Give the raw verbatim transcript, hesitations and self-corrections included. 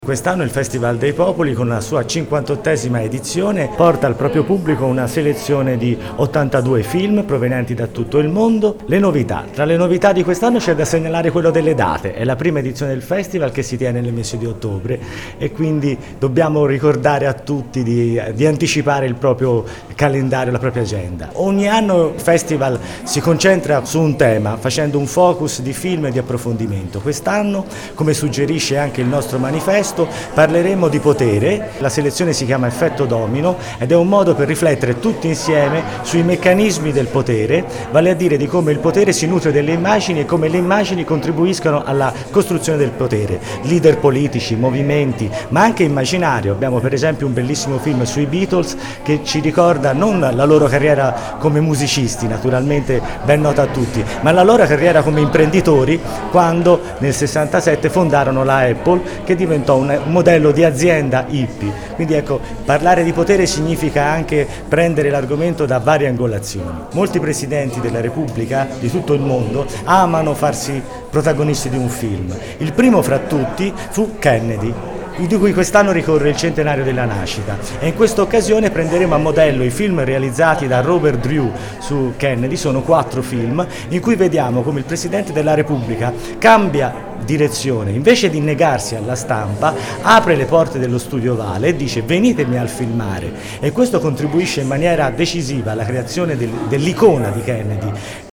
Quest'anno il Festival dei Popoli, con la sua cinquantottesima edizione, porta al proprio pubblico una selezione di ottantadue film provenienti da tutto il mondo. Le novità. Tra le novità di quest'anno c'è da segnalare quello delle date. È la prima edizione del festival che si tiene nel mese di ottobre e quindi dobbiamo ricordare a tutti di, di anticipare il proprio calendario, la propria agenda. Ogni anno il festival si concentra su un tema, facendo un focus di film e di approfondimento. Quest'anno, come suggerisce anche il nostro manifesto, parleremo di potere. La selezione si chiama Effetto Domino ed è un modo per riflettere tutti insieme sui meccanismi del potere, vale a dire di come il potere si nutre delle immagini e come le immagini contribuiscono alla costruzione del potere. Leader politici, movimenti, ma anche immaginario. Abbiamo per esempio un bellissimo film sui Beatles che ci ricorda non la loro carriera come musicisti, naturalmente ben nota a tutti, ma la loro carriera come imprenditori quando nel sessantasette fondarono la Apple, che diventò un modello di azienda hippie. Quindi ecco, parlare di potere significa anche prendere l'argomento da varie angolazioni. Molti presidenti della Repubblica di tutto il mondo amano farsi protagonisti di un film. Il primo fra tutti fu Kennedy, di cui quest'anno ricorre il centenario della nascita, e in questa occasione prenderemo a modello i film realizzati da Robert Drew su Kennedy. Sono quattro film in cui vediamo come il Presidente della Repubblica cambia direzione, invece di negarsi alla stampa apre le porte dello studio Vale e dice: venitemi al filmare, e questo contribuisce in maniera decisiva alla creazione del, dell'icona di Kennedy.